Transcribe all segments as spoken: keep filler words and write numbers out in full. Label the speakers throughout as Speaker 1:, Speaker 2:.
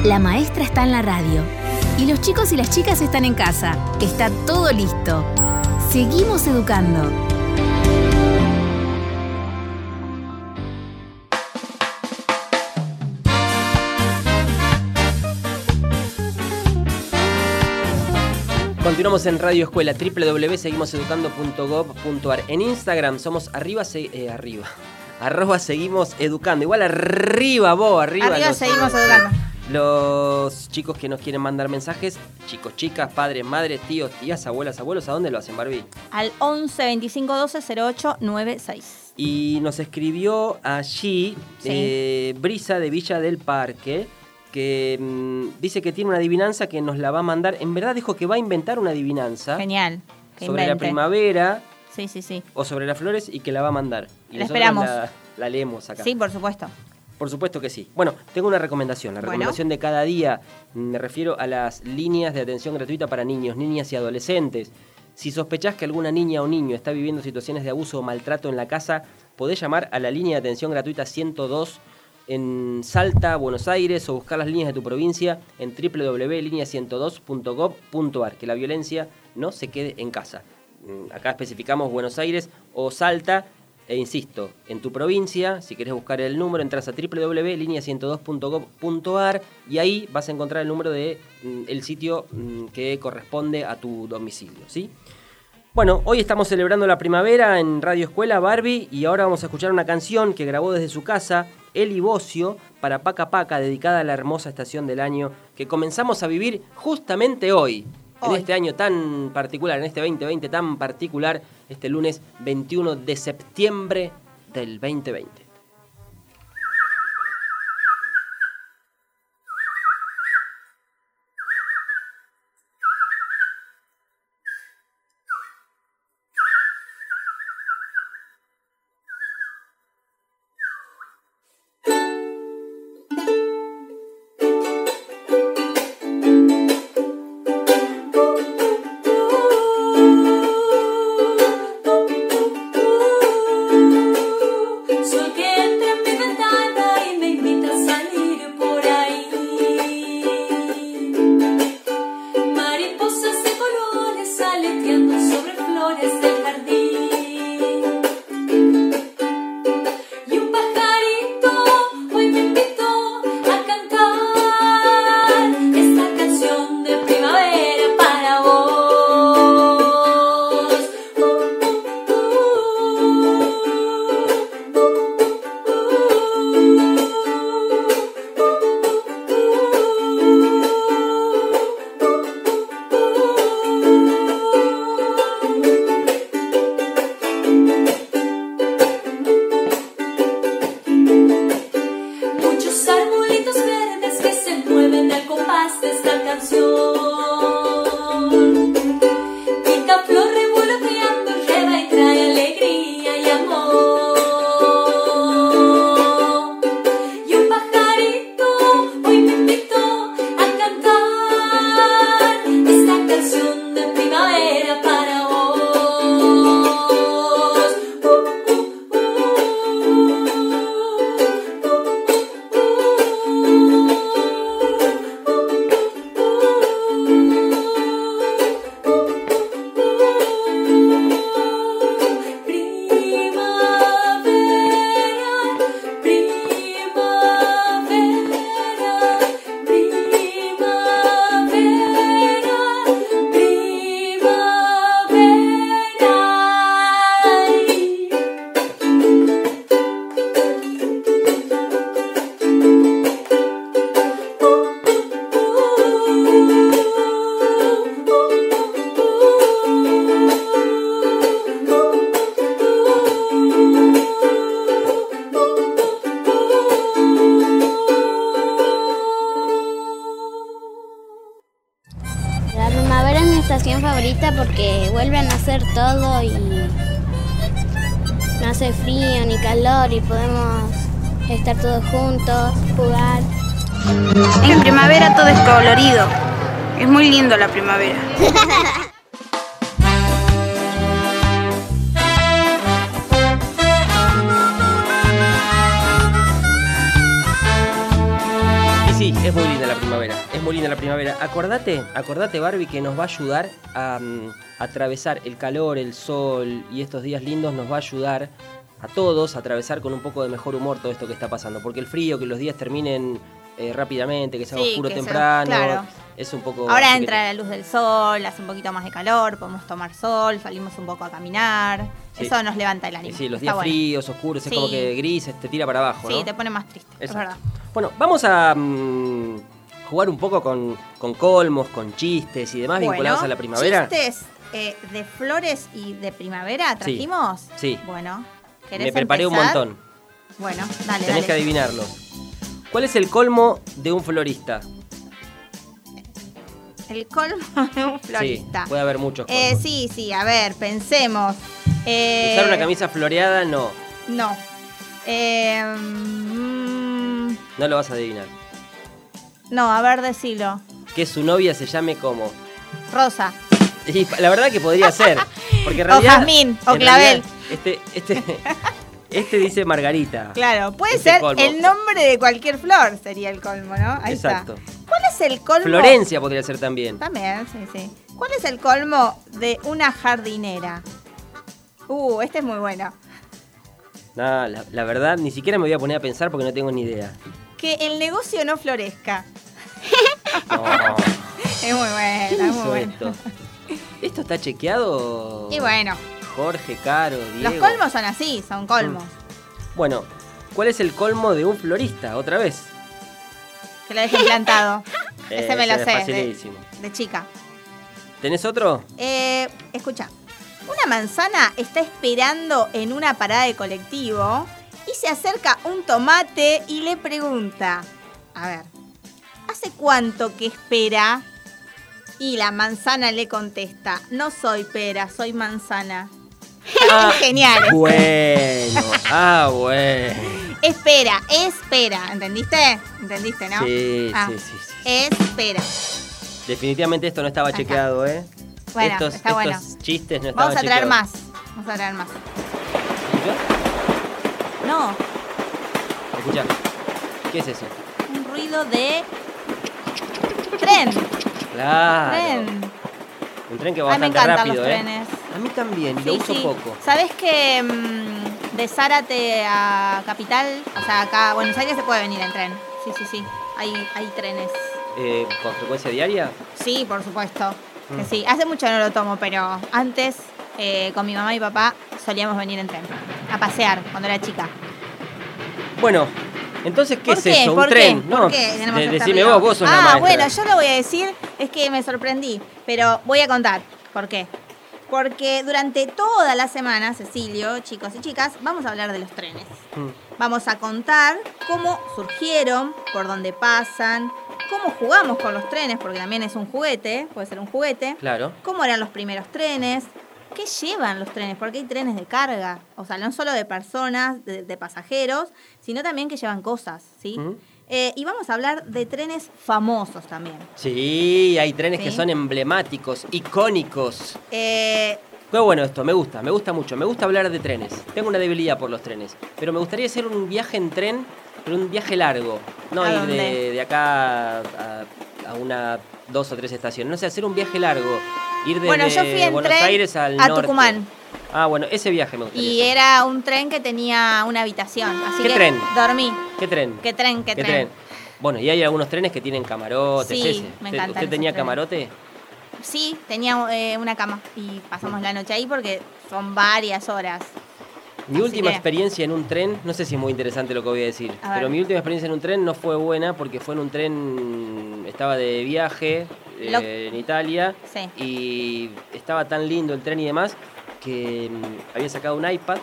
Speaker 1: La maestra está en la radio y los chicos y las chicas están en casa. Está todo listo. Seguimos educando.
Speaker 2: Continuamos en Radio Escuela, doble u doble u doble u punto seguimos educando punto gob punto ar. En Instagram somos arriba, se, eh, arriba, arroba seguimos educando. Igual arriba vos, arriba.
Speaker 3: Arriba
Speaker 2: los,
Speaker 3: seguimos educando.
Speaker 2: Los chicos que nos quieren mandar mensajes, chicos, chicas, padres, madres, tíos, tías, abuelas, abuelos, ¿a dónde lo hacen, Barbie?
Speaker 3: Al once veinticinco doce cero ocho noventa y seis.
Speaker 2: Y nos escribió allí
Speaker 3: Sí.
Speaker 2: eh, Brisa de Villa del Parque, que mmm, dice que tiene una adivinanza que nos la va a mandar. En verdad dijo que va a inventar una adivinanza.
Speaker 3: Genial. Que
Speaker 2: sobre
Speaker 3: invente.
Speaker 2: la primavera
Speaker 3: Sí, sí, sí.
Speaker 2: o sobre las flores y que la va a mandar. Y
Speaker 3: La
Speaker 2: nosotros
Speaker 3: esperamos.
Speaker 2: La, la leemos acá.
Speaker 3: Sí, por supuesto.
Speaker 2: Por supuesto que sí. Bueno, tengo una recomendación. La
Speaker 3: Bueno.
Speaker 2: recomendación de cada día, me refiero a las líneas de atención gratuita para niños, niñas y adolescentes. Si sospechás que alguna niña o niño está viviendo situaciones de abuso o maltrato en la casa, podés llamar a la línea de atención gratuita ciento dos en Salta, Buenos Aires, o buscar las líneas de tu provincia en doble u doble u doble u punto línea ciento dos punto gob punto ar. Que la violencia no se quede en casa. Acá especificamos Buenos Aires o Salta. E insisto, en tu provincia, si querés buscar el número, entras a doble u doble u doble u punto línea ciento dos punto gob punto ar y ahí vas a encontrar el número del de, sitio mm, que corresponde a tu domicilio, ¿sí? Bueno, hoy estamos celebrando la primavera en Radio Escuela, Barbie, y ahora vamos a escuchar una canción que grabó desde su casa Eli Bocio para Paca Paca, dedicada a la hermosa estación del año que comenzamos a vivir justamente hoy. En
Speaker 3: Hoy.
Speaker 2: este año tan particular, en este veinte veinte tan particular, este lunes veintiuno de septiembre del veinte veinte.
Speaker 4: Sol que entra en mi ventana y me invita a salir por ahí. Mariposas de colores aleteando sobre flores del jardín. Y un pajarito hoy me invitó a cantar esta canción de primavera para vos. Muchos arbolitos verdes que se mueven al compás de esta canción. Picaflor revoloteando lleva y trae alegría y amor. Y un pajarito hoy me invitó a cantar esta canción de primavera para vos.
Speaker 5: La primavera es mi estación favorita porque vuelve a nacer todo y no hace frío ni calor y podemos estar todos juntos, jugar.
Speaker 6: En primavera todo es colorido. Es muy lindo la primavera.
Speaker 2: Y sí, Es muy linda la primavera, es muy linda la primavera. Acordate, acordate Barbie, que nos va a ayudar a um, atravesar el calor, el sol y estos días lindos nos va a ayudar a todos a atravesar con un poco de mejor humor todo esto que está pasando. Porque el frío, que los días terminen eh, rápidamente, que sea
Speaker 3: Sí,
Speaker 2: oscuro
Speaker 3: que sea-
Speaker 2: temprano,
Speaker 3: claro.
Speaker 2: es un poco...
Speaker 3: Ahora
Speaker 2: así que
Speaker 3: entra la luz del sol, hace un poquito más de calor, podemos tomar sol, salimos un poco a caminar.
Speaker 2: Sí.
Speaker 3: Eso nos levanta el
Speaker 2: te-
Speaker 3: ánimo.
Speaker 2: Sí, los
Speaker 3: Está
Speaker 2: días
Speaker 3: bueno.
Speaker 2: fríos, oscuros, es
Speaker 3: Sí.
Speaker 2: como que grises, te tira para abajo, ¿no?
Speaker 3: Sí, te pone más triste, es
Speaker 2: Exacto.
Speaker 3: verdad.
Speaker 2: Bueno, vamos a mm, jugar un poco con, con colmos, con chistes y demás vinculados a la primavera.
Speaker 3: ¿Chistes eh, de flores y de primavera trajimos?
Speaker 2: Sí.
Speaker 3: Bueno, ¿querés
Speaker 2: Me preparé un
Speaker 3: empezar?
Speaker 2: montón.
Speaker 3: Bueno, dale,
Speaker 2: Tenés
Speaker 3: dale.
Speaker 2: que adivinarlo. ¿Cuál es el colmo de un florista?
Speaker 3: El colmo de un florista.
Speaker 2: Sí, puede haber muchos colmos.
Speaker 3: Eh, sí, sí, a ver, pensemos. Eh,
Speaker 2: Usar una camisa floreada, no.
Speaker 3: No. Eh, mm,
Speaker 2: No lo vas a adivinar.
Speaker 3: no, a ver, decilo.
Speaker 2: Que su novia se llame como...
Speaker 3: Rosa.
Speaker 2: Y la verdad que podría ser. Porque en
Speaker 3: O
Speaker 2: realidad...
Speaker 3: jazmín, o
Speaker 2: en
Speaker 3: clavel.
Speaker 2: realidad, Este, este, este dice Margarita.
Speaker 3: Claro, puede
Speaker 2: Ese
Speaker 3: ser
Speaker 2: colmo.
Speaker 3: el nombre de cualquier flor, sería el colmo, ¿no? Ahí
Speaker 2: Exacto.
Speaker 3: está. ¿Cuál es el colmo?
Speaker 2: Florencia podría ser también.
Speaker 3: También, sí, sí. ¿Cuál es el colmo de una jardinera? Uh, este es muy bueno.
Speaker 2: No, la, la verdad, ni siquiera me voy a poner a pensar porque no tengo ni idea.
Speaker 3: Que el negocio no florezca.
Speaker 2: No.
Speaker 3: Es muy bueno,
Speaker 2: ¿Quién
Speaker 3: es
Speaker 2: hizo
Speaker 3: muy bueno.
Speaker 2: esto? ¿Esto está chequeado?
Speaker 3: Y bueno,
Speaker 2: Jorge, Caro, Diego.
Speaker 3: los colmos son así, son colmos.
Speaker 2: Bueno, ¿cuál es el colmo de un florista? Otra vez.
Speaker 3: Que lo dejen plantado. Ese me lo
Speaker 2: Ese es
Speaker 3: sé, de,
Speaker 2: facilísimo.
Speaker 3: de chica.
Speaker 2: ¿Tenés otro?
Speaker 3: Eh, escucha, una manzana está esperando en una parada de colectivo y se acerca un tomate y le pregunta, a ver, ¿hace cuánto que espera? Y la manzana le contesta, no soy pera, soy manzana.
Speaker 2: Ah,
Speaker 3: Genial.
Speaker 2: Bueno, ah, bueno.
Speaker 3: Espera, espera, ¿entendiste? ¿Entendiste, no?
Speaker 2: Sí,
Speaker 3: Ah,
Speaker 2: sí, sí, sí.
Speaker 3: Espera.
Speaker 2: Definitivamente esto no estaba
Speaker 3: Ahí está.
Speaker 2: chequeado, ¿eh?
Speaker 3: Bueno,
Speaker 2: estos,
Speaker 3: está bueno.
Speaker 2: estos chistes no estaban
Speaker 3: Vamos a traer
Speaker 2: chequeados.
Speaker 3: más. Vamos a traer más.
Speaker 2: ¿Escuchá?
Speaker 3: No,
Speaker 2: Escuchá. ¿Qué es eso?
Speaker 3: un ruido de tren.
Speaker 2: Claro.
Speaker 3: Tren.
Speaker 2: Un tren que va
Speaker 3: Ay, me
Speaker 2: bastante
Speaker 3: encantan
Speaker 2: rápido,
Speaker 3: los
Speaker 2: ¿eh?
Speaker 3: trenes.
Speaker 2: A mí también, y
Speaker 3: Sí,
Speaker 2: lo uso
Speaker 3: sí.
Speaker 2: poco.
Speaker 3: ¿Sabés que mm, de Zárate a Capital, o sea, acá a Buenos Aires se puede venir en tren? Sí, sí, sí. Hay, hay trenes.
Speaker 2: Eh, ¿Con frecuencia diaria?
Speaker 3: Sí, por supuesto. Que
Speaker 2: Mm.
Speaker 3: sí. Hace mucho no lo tomo, pero antes eh, con mi mamá y papá solíamos venir en tren. A pasear cuando era chica.
Speaker 2: Bueno, entonces, ¿qué
Speaker 3: ¿Por
Speaker 2: es
Speaker 3: qué?
Speaker 2: eso? ¿Un
Speaker 3: ¿Por
Speaker 2: tren?
Speaker 3: qué?
Speaker 2: No,
Speaker 3: ¿Por qué tenemos
Speaker 2: de-
Speaker 3: este
Speaker 2: decime
Speaker 3: ruido?
Speaker 2: vos, vos sos la
Speaker 3: Ah,
Speaker 2: maestra.
Speaker 3: bueno, yo lo voy a decir, es que me sorprendí, pero voy a contar por qué. Porque durante toda la semana, Cecilio, chicos y chicas, vamos a hablar de los trenes.
Speaker 2: Mm.
Speaker 3: Vamos a contar cómo surgieron, por dónde pasan, cómo jugamos con los trenes, porque también es un juguete, puede ser un juguete.
Speaker 2: Claro.
Speaker 3: Cómo eran los primeros trenes, qué llevan los trenes, porque hay trenes de carga, o sea, no solo de personas, de, de pasajeros, sino también que llevan cosas, ¿sí?
Speaker 2: Mm.
Speaker 3: Eh, y vamos a hablar de trenes famosos también.
Speaker 2: Sí, hay trenes que
Speaker 3: Sí.
Speaker 2: son emblemáticos, icónicos.
Speaker 3: Eh,
Speaker 2: Qué bueno esto, me gusta, me gusta mucho. Me gusta hablar de trenes. Tengo una debilidad por los trenes. Pero me gustaría hacer un viaje en tren, pero un viaje largo. No
Speaker 3: ¿A
Speaker 2: ir
Speaker 3: dónde?
Speaker 2: de, de acá a, a una, dos o tres estaciones. No sé, hacer un viaje largo. Ir desde
Speaker 3: bueno, yo fui en
Speaker 2: Buenos
Speaker 3: tren
Speaker 2: Aires al
Speaker 3: a
Speaker 2: norte.
Speaker 3: Tucumán.
Speaker 2: Ah, bueno, ese viaje me gustaría
Speaker 3: Y
Speaker 2: hacer.
Speaker 3: era un tren que tenía una habitación. Así
Speaker 2: ¿Qué
Speaker 3: que
Speaker 2: tren?
Speaker 3: dormí.
Speaker 2: ¿Qué tren?
Speaker 3: ¿Qué tren? ¿Qué,
Speaker 2: ¿Qué
Speaker 3: tren?
Speaker 2: tren? Bueno, y hay algunos trenes que tienen camarotes.
Speaker 3: Sí,
Speaker 2: ese.
Speaker 3: me
Speaker 2: ¿Usted-
Speaker 3: encantan
Speaker 2: ¿Usted
Speaker 3: esos
Speaker 2: tenía
Speaker 3: trenes.
Speaker 2: camarote?
Speaker 3: Sí, tenía eh, una cama y pasamos la noche ahí porque son varias horas.
Speaker 2: Mi
Speaker 3: Así
Speaker 2: última
Speaker 3: que-
Speaker 2: experiencia en un tren, no sé si es muy interesante lo que voy a decir,
Speaker 3: A ver.
Speaker 2: pero mi última experiencia en un tren no fue buena porque fue en un tren, estaba de viaje eh,
Speaker 3: Lo-
Speaker 2: en Italia
Speaker 3: Sí.
Speaker 2: y estaba tan lindo el tren y demás que mm, había sacado un iPad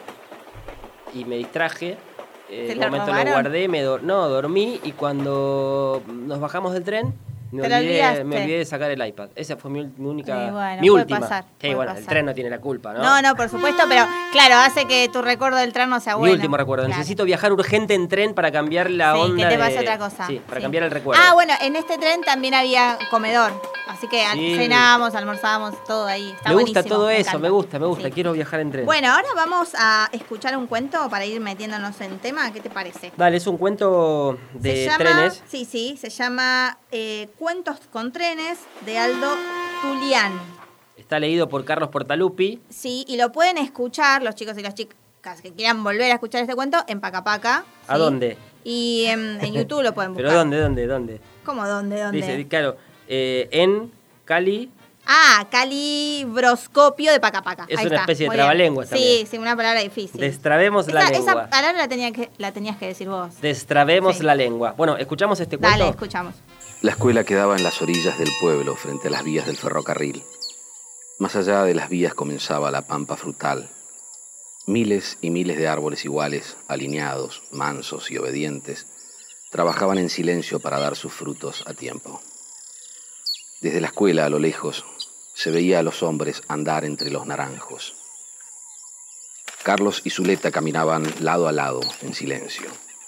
Speaker 2: y me distraje. eh,
Speaker 3: ¿Te
Speaker 2: en
Speaker 3: lo
Speaker 2: un momento lo
Speaker 3: robaron?
Speaker 2: guardé, me dor- no, dormí y cuando nos bajamos del tren me
Speaker 3: Te lo
Speaker 2: olvidé,
Speaker 3: olvidaste.
Speaker 2: me olvidé de sacar el iPad. Esa fue mi, mi única,
Speaker 3: Y bueno,
Speaker 2: mi
Speaker 3: puede
Speaker 2: última.
Speaker 3: pasar,
Speaker 2: Sí,
Speaker 3: puede
Speaker 2: bueno, el
Speaker 3: pasar.
Speaker 2: tren no tiene la culpa, ¿no?
Speaker 3: No, no, por supuesto, pero claro, hace que tu recuerdo del tren no sea
Speaker 2: Mi
Speaker 3: bueno.
Speaker 2: último recuerdo.
Speaker 3: Claro.
Speaker 2: Necesito viajar urgente en tren para cambiar la
Speaker 3: Sí,
Speaker 2: onda.
Speaker 3: que te pase
Speaker 2: de-
Speaker 3: otra cosa.
Speaker 2: Sí, para
Speaker 3: Sí.
Speaker 2: cambiar el recuerdo.
Speaker 3: Ah, bueno, en este tren también había comedor. Así que
Speaker 2: Sí.
Speaker 3: cenamos, almorzamos, todo ahí. Está
Speaker 2: me gusta
Speaker 3: buenísimo,
Speaker 2: todo
Speaker 3: me
Speaker 2: eso,
Speaker 3: encanta.
Speaker 2: me gusta, me gusta.
Speaker 3: Sí.
Speaker 2: Quiero viajar en tren.
Speaker 3: Bueno, ahora vamos a escuchar un cuento para ir metiéndonos en tema. ¿Qué te parece?
Speaker 2: Dale, es un cuento de
Speaker 3: se llama,
Speaker 2: trenes.
Speaker 3: Sí, sí, se llama eh, Cuentos con trenes de Aldo Tulián.
Speaker 2: Está leído por Carlos Portalupi.
Speaker 3: Sí, y lo pueden escuchar los chicos y las chicas que quieran volver a escuchar este cuento en Pacapaca.
Speaker 2: ¿A
Speaker 3: ¿sí?
Speaker 2: dónde?
Speaker 3: Y en, en YouTube lo pueden buscar.
Speaker 2: ¿Pero dónde, dónde, dónde?
Speaker 3: ¿Cómo dónde, dónde?
Speaker 2: Dice, claro, eh, en Cali.
Speaker 3: Ah, calibroscopio de Pacapaca.
Speaker 2: Es
Speaker 3: Ahí
Speaker 2: una
Speaker 3: está.
Speaker 2: especie de
Speaker 3: Muy bien.
Speaker 2: trabalenguas
Speaker 3: Sí,
Speaker 2: también.
Speaker 3: sí, una palabra difícil.
Speaker 2: Destrabemos la
Speaker 3: esa,
Speaker 2: lengua.
Speaker 3: esa palabra la, tenía que, la tenías que decir vos.
Speaker 2: Destrabemos
Speaker 3: Sí.
Speaker 2: la lengua. Bueno, ¿escuchamos este cuento?
Speaker 3: Dale, escuchamos.
Speaker 7: La escuela quedaba en las orillas del pueblo, frente a las vías del ferrocarril. Más allá de las vías comenzaba la pampa frutal. Miles y miles de árboles iguales, alineados, mansos y obedientes, trabajaban en silencio para dar sus frutos a tiempo. Desde la escuela, a lo lejos, se veía a los hombres andar entre los naranjos. Carlos y Zuleta caminaban lado a lado, en silencio.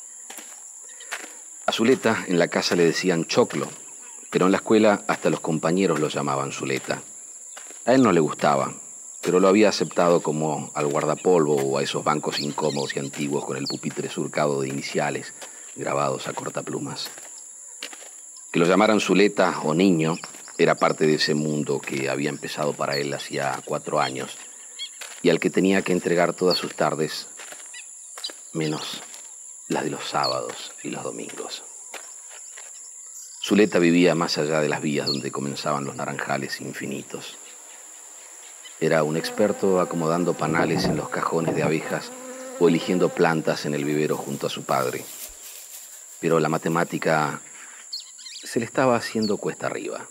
Speaker 7: A Zuleta en la casa le decían choclo, pero en la escuela hasta los compañeros lo llamaban Zuleta. A él no le gustaba, pero lo había aceptado como al guardapolvo o a esos bancos incómodos y antiguos con el pupitre surcado de iniciales grabados a cortaplumas. Que lo llamaran Zuleta o niño era parte de ese mundo que había empezado para él hacía cuatro años y al que tenía que entregar todas sus tardes, menos las de los sábados y los domingos. Zuleta vivía más allá de las vías donde comenzaban los naranjales infinitos. Era un experto acomodando panales en los cajones de abejas o eligiendo plantas en el vivero junto a su padre. Pero la matemática se le estaba haciendo cuesta arriba.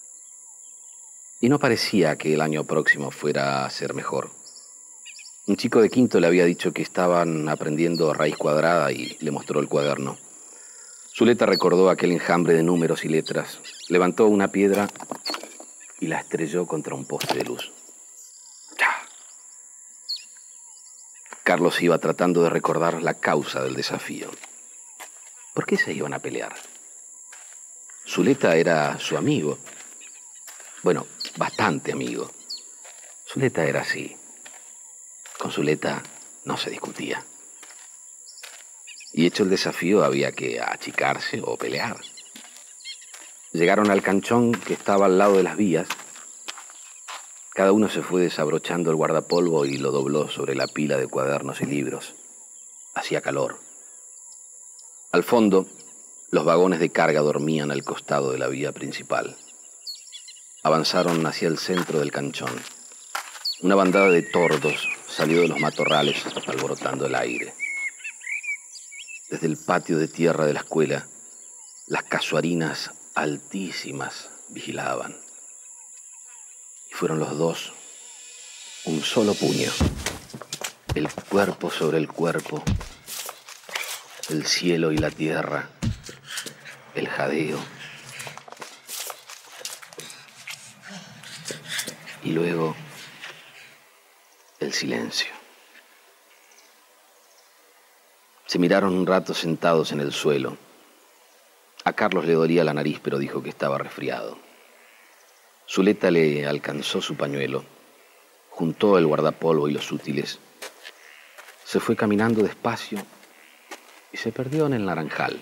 Speaker 7: Y no parecía que el año próximo fuera a ser mejor. Un chico de quinto le había dicho que estaban aprendiendo raíz cuadrada y le mostró el cuaderno. Zuleta recordó aquel enjambre de números y letras, levantó una piedra y la estrelló contra un poste de luz. Carlos iba tratando de recordar la causa del desafío. ¿Por qué se iban a pelear? Zuleta era su amigo. Bueno, bastante amigo. Zuleta era así. Con Zuleta no se discutía. Y hecho el desafío había que achicarse o pelear. Llegaron al canchón que estaba al lado de las vías. Cada uno se fue desabrochando el guardapolvo y lo dobló sobre la pila de cuadernos y libros. Hacía calor. Al fondo, los vagones de carga dormían al costado de la vía principal. Avanzaron hacia el centro del canchón. Una bandada de tordos salió de los matorrales alborotando el aire. Desde el patio de tierra de la escuela, las casuarinas altísimas vigilaban. Y fueron los dos, un solo puño, el cuerpo sobre el cuerpo, el cielo y la tierra, el jadeo. Y luego, el silencio. Se miraron un rato sentados en el suelo. A Carlos le dolía la nariz, pero dijo que estaba resfriado. Zuleta le alcanzó su pañuelo, juntó el guardapolvo y los útiles, se fue caminando despacio y se perdió en el naranjal.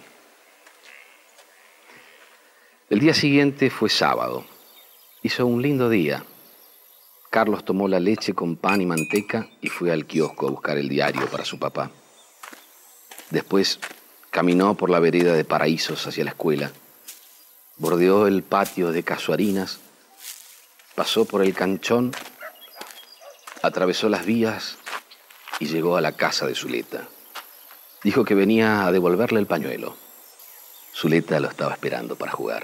Speaker 7: El día siguiente fue sábado. Hizo un lindo día. Carlos tomó la leche con pan y manteca y fue al kiosco a buscar el diario para su papá. Después caminó por la vereda de Paraísos hacia la escuela, bordeó el patio de casuarinas, pasó por el canchón, atravesó las vías y llegó a la casa de Zuleta. Dijo que venía a devolverle el pañuelo. Zuleta lo estaba esperando para jugar.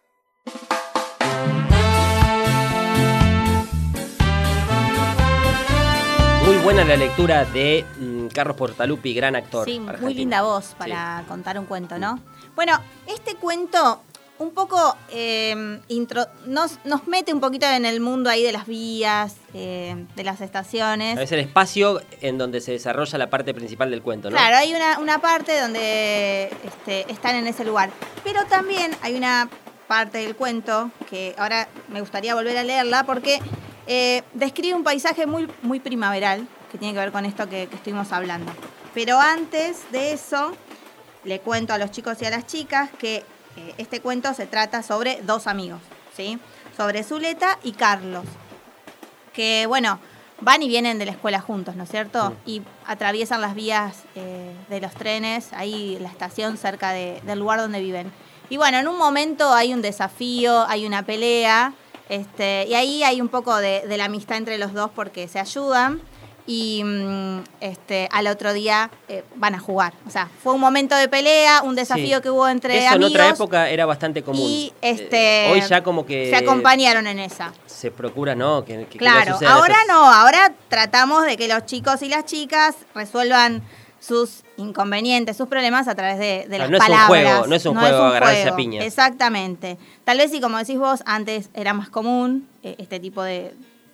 Speaker 2: Muy buena la lectura de mm, Carlos Portalupi, gran actor.
Speaker 3: Sí, muy
Speaker 2: argentino.
Speaker 3: linda voz para
Speaker 2: Sí.
Speaker 3: contar un cuento, ¿no? Bueno, este cuento un poco eh, intro, nos, nos mete un poquito en el mundo ahí de las vías, eh, de las estaciones.
Speaker 2: Es el espacio en donde se desarrolla la parte principal del cuento, ¿no?
Speaker 3: Claro, hay una, una parte donde este, están en ese lugar. Pero también hay una parte del cuento, que ahora me gustaría volver a leerla, porque eh, describe un paisaje muy, muy primaveral, que tiene que ver con esto que, que estuvimos hablando. Pero antes de eso, le cuento a los chicos y a las chicas que eh, este cuento se trata sobre dos amigos, ¿sí? Sobre Zuleta y Carlos, que, bueno, van y vienen de la escuela juntos, ¿no es cierto? Sí. Y atraviesan las vías eh, de los trenes, ahí en la estación cerca de, del lugar donde viven. Y bueno, en un momento hay un desafío, hay una pelea, este, y ahí hay un poco de, de la amistad entre los dos porque se ayudan. Y este, al otro día eh, van a jugar. O sea, fue un momento de pelea, un desafío sí. que hubo entre
Speaker 2: Eso
Speaker 3: amigos.
Speaker 2: En otra época era bastante común.
Speaker 3: Y este,
Speaker 2: eh, hoy ya como que...
Speaker 3: se acompañaron en esa.
Speaker 2: Se procura, ¿no? Que, que
Speaker 3: claro,
Speaker 2: que no
Speaker 3: ahora
Speaker 2: estas...
Speaker 3: no. Ahora tratamos de que los chicos y las chicas resuelvan sus inconvenientes, sus problemas a través de, de las
Speaker 2: no
Speaker 3: palabras.
Speaker 2: Es un juego, no es un
Speaker 3: no
Speaker 2: juego
Speaker 3: es un
Speaker 2: agarrarse
Speaker 3: juego.
Speaker 2: a piñas.
Speaker 3: Exactamente. Tal vez, y como decís vos, antes era más común eh, este tipo de...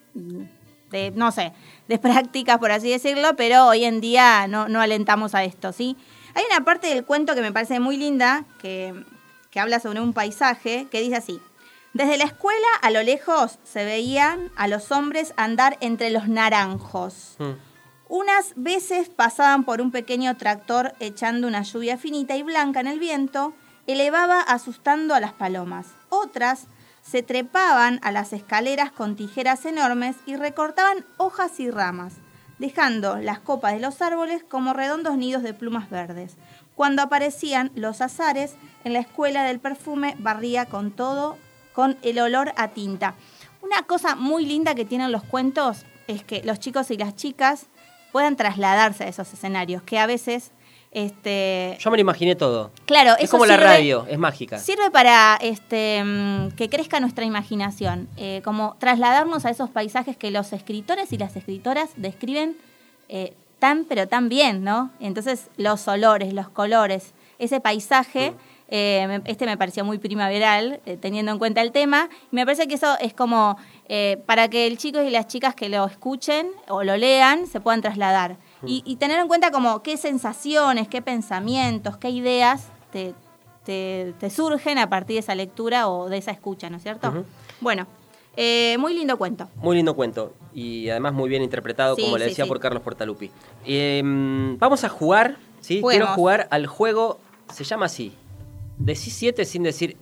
Speaker 3: de, no sé, de prácticas, por así decirlo, pero hoy en día no, no alentamos a esto, ¿sí? Hay una parte del cuento que me parece muy linda, que, que habla sobre un paisaje, que dice así: desde la escuela, a lo lejos, se veían a los hombres andar entre los naranjos. Mm. Unas veces pasaban por un pequeño tractor echando una lluvia finita y blanca en el viento, elevaba asustando a las palomas. Otras se trepaban a las escaleras con tijeras enormes y recortaban hojas y ramas, dejando las copas de los árboles como redondos nidos de plumas verdes. Cuando aparecían los azares, en la escuela del perfume barría con todo, con el olor a tinta. Una cosa muy linda que tienen los cuentos es que los chicos y las chicas puedan trasladarse a esos escenarios, que a veces... Este,
Speaker 2: Yo me lo imaginé todo.
Speaker 3: Claro,
Speaker 2: es
Speaker 3: eso
Speaker 2: como
Speaker 3: sirve,
Speaker 2: la radio, es mágica.
Speaker 3: Sirve para este, que crezca nuestra imaginación, eh, como trasladarnos a esos paisajes que los escritores y las escritoras describen eh, tan pero tan bien, ¿no? Entonces los olores, los colores, ese paisaje, mm. eh, este me pareció muy primaveral, eh, teniendo en cuenta el tema, y me parece que eso es como eh, para que el chico y las chicas que lo escuchen o lo lean se puedan trasladar. Y, y tener en cuenta como qué sensaciones, qué pensamientos, qué ideas te, te, te surgen a partir de esa lectura o de esa escucha, ¿no es cierto? Uh-huh. Bueno, eh, muy lindo cuento.
Speaker 2: Muy lindo cuento. Y además muy bien interpretado, sí, como le decía, sí, sí. por Carlos Portaluppi. Eh, vamos a jugar, ¿sí? Juguemos. Quiero jugar al juego, se llama así. Decís siete sin decir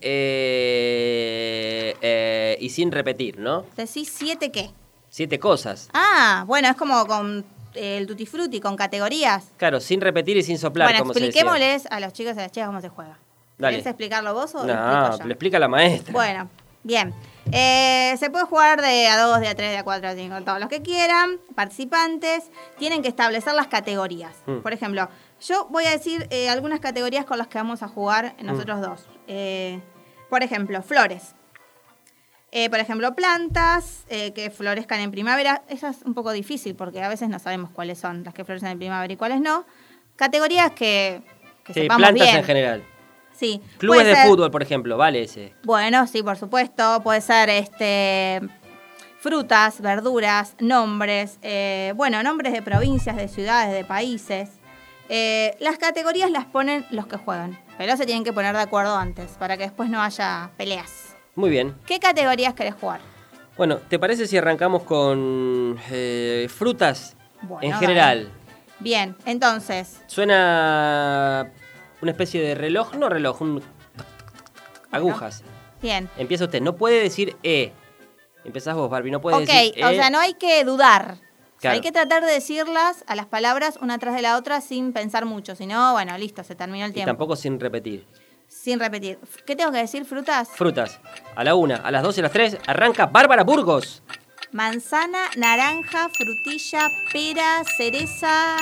Speaker 2: eh, eh, y sin repetir, ¿no?
Speaker 3: ¿Decís siete qué?
Speaker 2: Siete cosas.
Speaker 3: Ah, bueno, es como con... el Tutti Frutti con categorías.
Speaker 2: Claro, sin repetir y sin soplar,
Speaker 3: bueno,
Speaker 2: como se decía.
Speaker 3: expliquémosles a los chicos y a las chicas cómo se juega.
Speaker 2: Dale.
Speaker 3: ¿Querés explicarlo vos o
Speaker 2: no,
Speaker 3: lo explico yo?
Speaker 2: lo explica la maestra.
Speaker 3: Bueno, bien. Eh, se puede jugar de a dos, de a tres, de a cuatro, de a cinco, todos los que quieran. Participantes tienen que establecer las categorías. Mm. Por ejemplo, yo voy a decir eh, algunas categorías con las que vamos a jugar nosotros mm. dos. Eh, por ejemplo, flores. Eh, por ejemplo, plantas eh, que florezcan en primavera. Eso es un poco difícil porque a veces no sabemos cuáles son las que florecen en primavera y cuáles no. Categorías que, que
Speaker 2: sí,
Speaker 3: sepamos
Speaker 2: plantas
Speaker 3: bien.
Speaker 2: En general.
Speaker 3: Sí.
Speaker 2: Clubes de
Speaker 3: ser,
Speaker 2: fútbol, por ejemplo, vale ese.
Speaker 3: Bueno, sí, por supuesto. Puede ser este frutas, verduras, nombres. Eh, bueno, nombres de provincias, de ciudades, de países. Eh, las categorías las ponen los que juegan, pero se tienen que poner de acuerdo antes para que después no haya peleas.
Speaker 2: Muy bien.
Speaker 3: ¿Qué categorías querés jugar?
Speaker 2: Bueno, ¿te parece si arrancamos con eh, frutas
Speaker 3: bueno,
Speaker 2: en general?
Speaker 3: Vale. Bien, entonces...
Speaker 2: Suena una especie de reloj, no reloj, un... Bueno, agujas.
Speaker 3: Bien.
Speaker 2: Empieza usted, no puede decir E. Empezás vos, Barbie, no puede
Speaker 3: okay,
Speaker 2: decir E.
Speaker 3: Ok, o sea, no hay que dudar.
Speaker 2: Claro.
Speaker 3: O sea, hay que tratar de decirlas a las palabras una tras de la otra sin pensar mucho. Si no, bueno, listo, se terminó el tiempo.
Speaker 2: Y tampoco sin repetir.
Speaker 3: Sin repetir. ¿Qué tengo que decir? ¿Frutas?
Speaker 2: Frutas. A la una, a las dos y a las tres, arranca Bárbara Burgos.
Speaker 3: Manzana, naranja, frutilla, pera, cereza,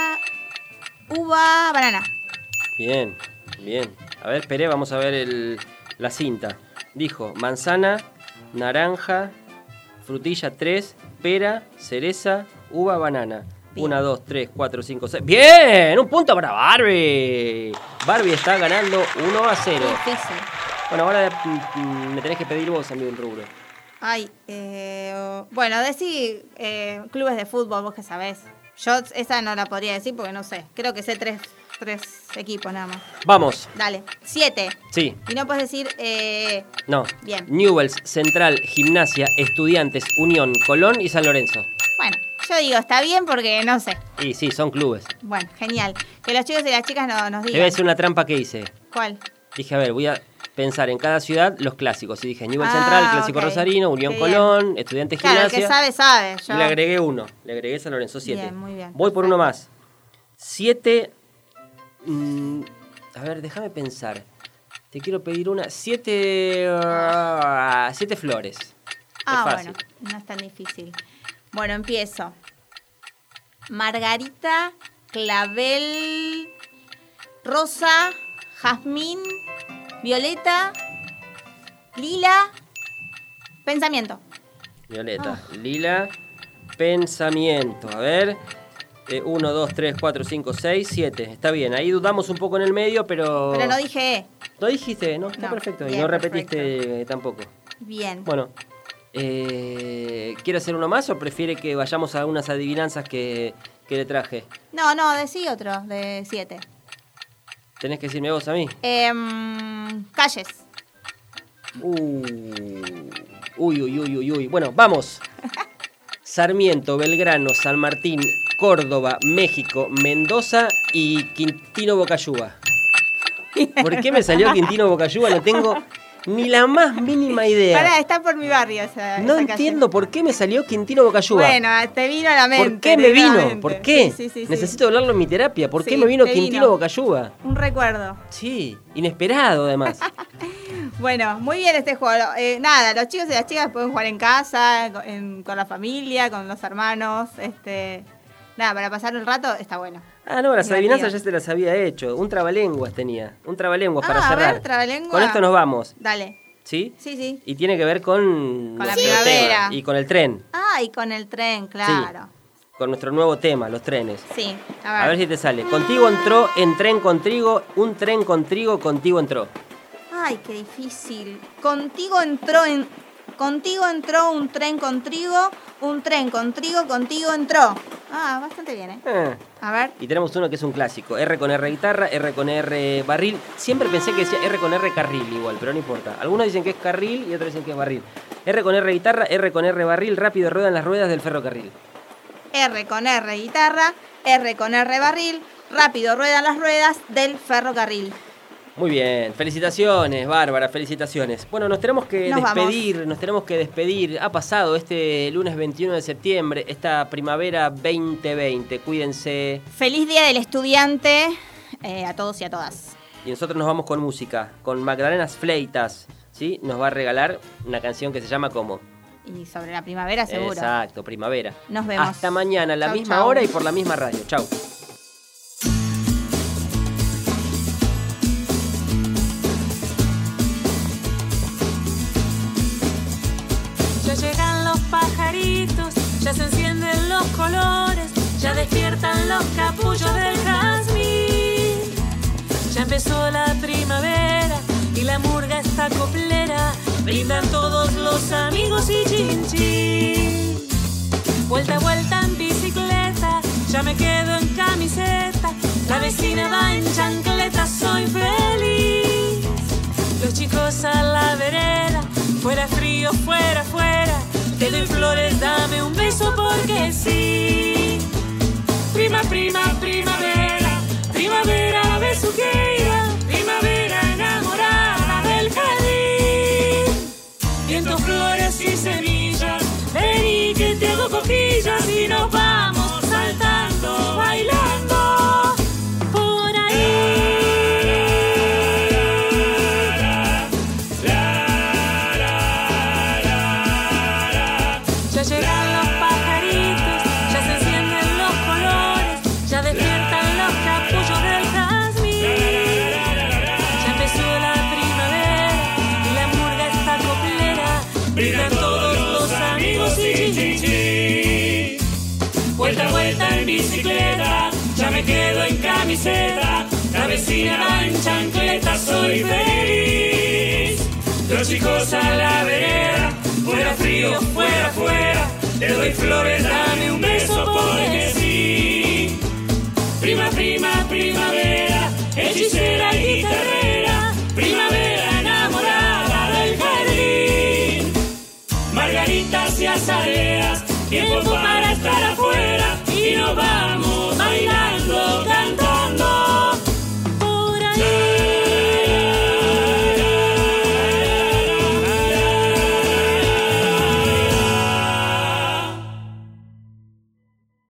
Speaker 3: uva, banana.
Speaker 2: Bien, bien. A ver, esperé, vamos a ver el, la cinta. Dijo manzana, naranja, frutilla tres, pera, cereza, uva, banana. Bien. Una, dos, tres, cuatro, cinco, seis. ¡Bien! Un punto para Barbie. Barbie está ganando uno a cero.
Speaker 3: Difícil.
Speaker 2: Bueno, ahora mm, me tenés que pedir vos a mí un rubro.
Speaker 3: Ay, eh, bueno, decí eh, clubes de fútbol, vos que sabés. Yo esa no la podría decir porque no sé. Creo que sé tres tres equipos nada más.
Speaker 2: Vamos.
Speaker 3: Dale. Siete.
Speaker 2: Sí.
Speaker 3: Y no puedes decir... Eh...
Speaker 2: No.
Speaker 3: Bien.
Speaker 2: Newell's, Central, Gimnasia, Estudiantes, Unión, Colón y San Lorenzo.
Speaker 3: Bueno, yo digo, está bien porque no sé.
Speaker 2: Y sí, son clubes.
Speaker 3: Bueno, genial. Que los chicos y las chicas no, nos
Speaker 2: Te
Speaker 3: digan.
Speaker 2: voy a decir una trampa que hice.
Speaker 3: ¿Cuál?
Speaker 2: Dije, a ver, voy a pensar en cada ciudad los clásicos. Y dije, Newell's
Speaker 3: Ah,
Speaker 2: Central, Clásico
Speaker 3: ok.
Speaker 2: Rosarino, Unión
Speaker 3: Qué
Speaker 2: Colón, Estudiantes
Speaker 3: Claro, el
Speaker 2: Gimnasia.
Speaker 3: que sabe, sabe. Yo...
Speaker 2: Y le agregué uno. Le agregué San Lorenzo, siete.
Speaker 3: Bien, muy bien.
Speaker 2: Voy por uno más. Siete... mm, a ver, déjame pensar. Te quiero pedir una... Siete... ah, siete flores.
Speaker 3: Ah,
Speaker 2: es fácil.
Speaker 3: bueno, no es tan difícil. Bueno, empiezo. Margarita, clavel, rosa, jazmín, violeta, lila, pensamiento.
Speaker 2: Violeta,
Speaker 3: Ah.
Speaker 2: lila, pensamiento. A ver. Eh, uno, dos, tres, cuatro, cinco, seis, siete. Está bien. Ahí dudamos un poco en el medio, pero...
Speaker 3: Pero no dije E.
Speaker 2: ¿No dijiste? No, está
Speaker 3: No,
Speaker 2: perfecto. Y
Speaker 3: bien,
Speaker 2: no repetiste eh, tampoco.
Speaker 3: Bien.
Speaker 2: Bueno. Eh, ¿Quiere hacer uno más o prefiere que vayamos a unas adivinanzas que, que le traje?
Speaker 3: No, no, decí otro, de siete.
Speaker 2: ¿Tenés que decirme vos a mí?
Speaker 3: Em, calles.
Speaker 2: Uh, uy, uy, uy, uy, uy. Bueno, vamos. Sarmiento, Belgrano, San Martín, Córdoba, México, Mendoza y Quintino Bocayuba. ¿Por qué me salió Quintino Bocayuba? No tengo ni la más mínima idea.
Speaker 3: Pará, está por mi barrio esa,
Speaker 2: No
Speaker 3: esa calle.
Speaker 2: entiendo por qué me salió Quintino Bocayuba.
Speaker 3: Bueno, te vino a la mente.
Speaker 2: ¿Por qué me vino?
Speaker 3: directamente.
Speaker 2: ¿Por qué?
Speaker 3: Sí, sí, sí, sí.
Speaker 2: Necesito hablarlo en mi terapia. ¿Por qué
Speaker 3: Sí,
Speaker 2: me vino
Speaker 3: te
Speaker 2: Quintino
Speaker 3: vino.
Speaker 2: Bocayuba?
Speaker 3: Un recuerdo.
Speaker 2: Sí, inesperado además.
Speaker 3: Bueno, muy bien este juego. Eh, nada, los chicos y las chicas pueden jugar en casa, con, en- con la familia, con los hermanos. Este, nada, para pasar el rato está bueno.
Speaker 2: Ah, no, las
Speaker 3: Divertido.
Speaker 2: adivinanzas ya se las había hecho. Un trabalenguas tenía. Un trabalenguas para
Speaker 3: Ah, a
Speaker 2: cerrar.
Speaker 3: ver, trabalengua.
Speaker 2: Con esto nos vamos.
Speaker 3: Dale.
Speaker 2: ¿Sí?
Speaker 3: Sí, sí.
Speaker 2: Y tiene que ver con,
Speaker 3: Con la
Speaker 2: nuestro
Speaker 3: primavera.
Speaker 2: tema y con el tren.
Speaker 3: Ah, y con el tren, claro.
Speaker 2: Con nuestro nuevo tema, los trenes.
Speaker 3: Sí, a ver.
Speaker 2: A ver si te sale. Contigo entró en tren con trigo, un tren con trigo, contigo entró.
Speaker 3: Ay, qué difícil. Contigo entró en... Contigo entró un tren con trigo, un tren con trigo, contigo entró. Ah, bastante bien, ¿eh?
Speaker 2: Ah.
Speaker 3: A ver.
Speaker 2: Y tenemos uno que es un clásico. R con R guitarra, R con R barril. Siempre pensé que decía R con R carril igual, pero no importa. Algunos dicen que es carril y otros dicen que es barril. R con R guitarra, R con R barril, rápido ruedan las ruedas del ferrocarril.
Speaker 3: R con R guitarra, R con R barril, rápido ruedan las ruedas del ferrocarril.
Speaker 2: Muy bien, felicitaciones, Bárbara, felicitaciones. Bueno, nos tenemos que
Speaker 3: Nos
Speaker 2: despedir,
Speaker 3: vamos.
Speaker 2: nos tenemos que despedir. Ha pasado este lunes veintiuno de septiembre, esta primavera veinte veinte. Cuídense.
Speaker 3: Feliz Día del Estudiante eh, a todos y a todas.
Speaker 2: Y nosotros nos vamos con música, con Magdalenas Fleitas, ¿sí? Nos va a regalar una canción que se llama ¿cómo?
Speaker 3: Y sobre la primavera seguro.
Speaker 2: Exacto, primavera.
Speaker 3: Nos vemos.
Speaker 2: Hasta mañana, a la
Speaker 3: Chau,
Speaker 2: misma
Speaker 3: chau.
Speaker 2: hora y por la misma radio. Chau.
Speaker 4: Ya llegan los pajaritos, ya se encienden los colores, ya despiertan los capullos del jazmín. Ya empezó la primavera y la murga está coplera, brindan todos los amigos y chin chin. Vuelta a vuelta en bicicleta, ya me quedo en camiseta, la vecina va en chancleta, soy feliz. Los chicos a la vereda, fuera frío, fuera, fuera, te doy flores, dame un beso porque sí. Prima, prima, primavera, primavera besuqueira, primavera enamorada del jardín. Viento, flores y semillas, vení que te hago cosquillas y nos vamos saltando, bailando por ahí. Ya llegan los pajaritos, ya se encienden los colores, ya despiertan los capullos del jazmín. Ya empezó la primavera y la murga está coplera, brindan todos los amigos y chin chin. Vuelta a vuelta en bicicleta, ya me quedo en camiseta, la vecina va en chancleta, soy feliz. Los chicos a la vereda, fuera frío, fuera, fuera, te doy flores, dame un beso porque sí. Prima, prima, primavera, hechicera y guitarrera, primavera enamorada del jardín. Margaritas y azaleas, tiempo para estar afuera y nos vamos